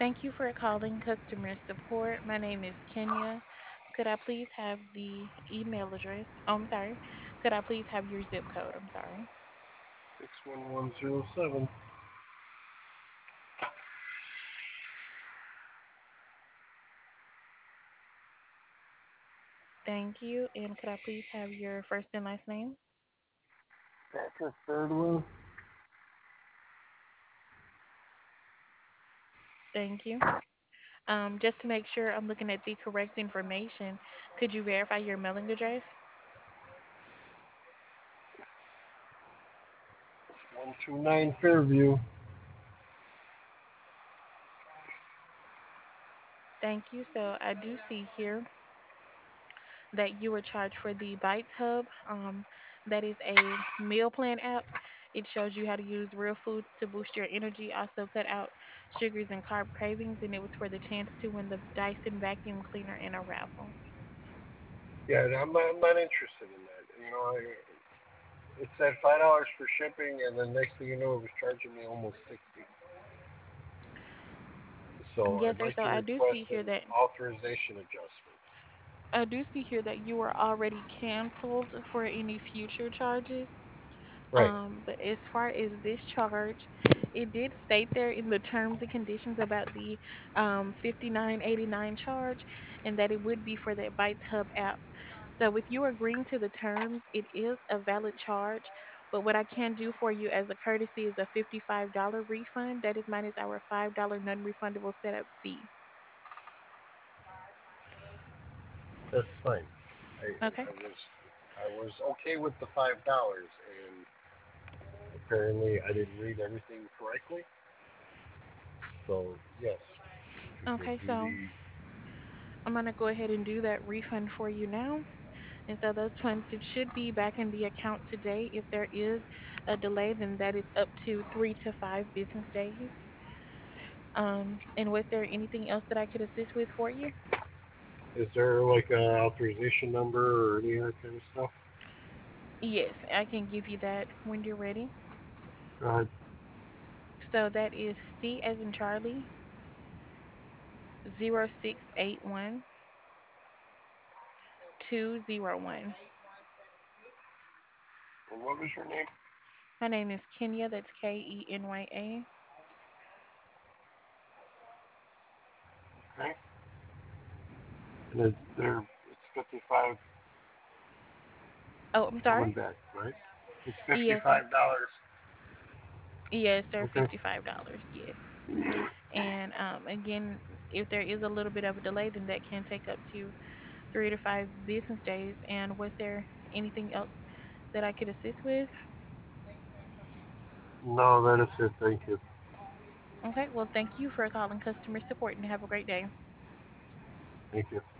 Thank you for calling customer support. My name is Kenya. Could I please have the email address? Oh, I'm sorry. Could I please have your zip code? I'm sorry. 61107. Thank you. And could I please have your first and last name? That's the third one. Thank you. Just to make sure I'm looking at the correct information, could you verify your mailing address? 129 Fairview. Thank you. So I do see here that you were charged for the Bites Hub. That is a meal plan app. It shows you how to use real foods to boost your energy, also cut out sugars and carb cravings, and it was for the chance to win the Dyson vacuum cleaner in a raffle. Yeah, I'm not interested in that. It said $5 for shipping, and then next thing you know, it was charging me almost 60. So Yes, I'd sir. like So to I do request see here an that authorization adjustment. you were already canceled for any future charges. Right. But as far as this charge, it did state there in the terms and conditions about the 59.89 charge, and that it would be for that Bites Hub app. So with you agreeing to the terms, it is a valid charge. But what I can do for you as a courtesy is a $55 refund. That is minus our $5 non-refundable setup fee. That's fine. I, Okay. I was I was okay with the $5, and apparently I didn't read everything correctly. So yes, if you could Okay. do So I'm gonna go ahead and do that refund for you now. And so those funds it should be back in the account today. If there is a delay, then that is up to 3 to 5 business days. And was there anything else that I could assist with for you? is there like a authorization number or any of that kind of stuff? Yes, I can give you that when you're ready. Uh, So that is C as in Charlie 0681-201. and what was your name? My name is Kenya. That's Kenya. Okay. And it's 55 Oh, I'm coming sorry. back, right? It's Yes, sir. $55. Yes, sir. Okay. $55. Yes. And again, if there is a little bit of a delay, then that can take up to 3 to 5 business days. And was there anything else that I could assist with? No, that is it. Thank you. Okay, well, thank you for calling customer support and have a great day. Thank you.